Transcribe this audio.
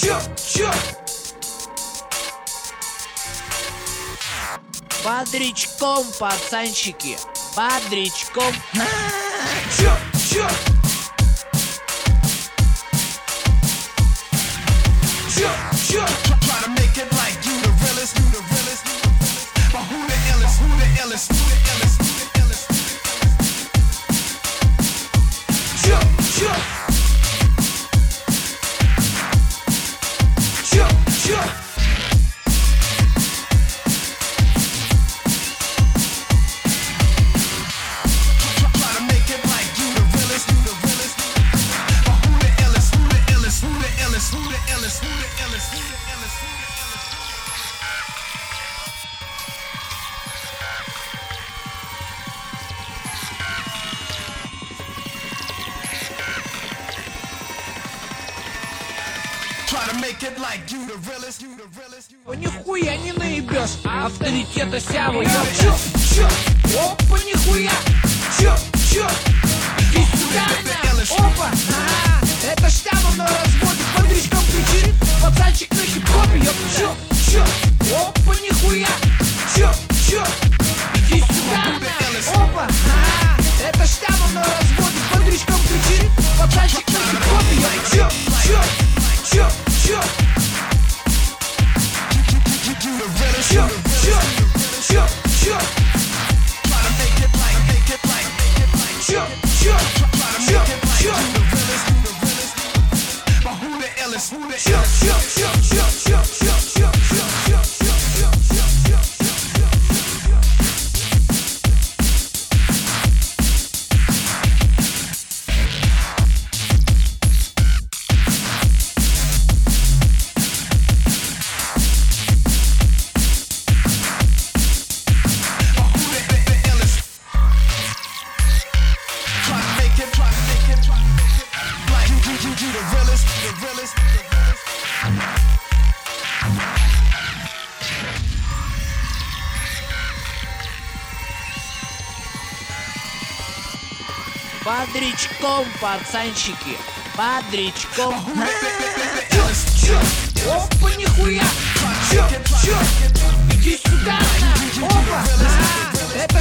Бодрячком, пацанчики, бодрячком. Try to make it like you the realest, but who the illest, who the illest, who the illest, who the illest, who the illest. Try to make it like you the realest, but who the illest, who the illest, who the illest, who the illest, who the illest, who the illest, who the illest. Try to make it like you the realest, you the realest, you the realest. Нихуя не наебешь, авторитета сявы. Опа, нихуя. Иди сюда, опа. Это штамм на разводе, бодрячком кричит. Пацанчик на хип-хопе, опа, нихуя. Иди сюда, опа. Это штамм на разводе, бодрячком кричит. Пацанчик на хип-хопе, You the realest, you the realest. Try to make it like, make it like, make it like. Try to make it like you the realest, but who the illest, who the illest? Бодрячком, пацанчики, бодрячком. Опа, нихуя. Иди сюда, опа. Это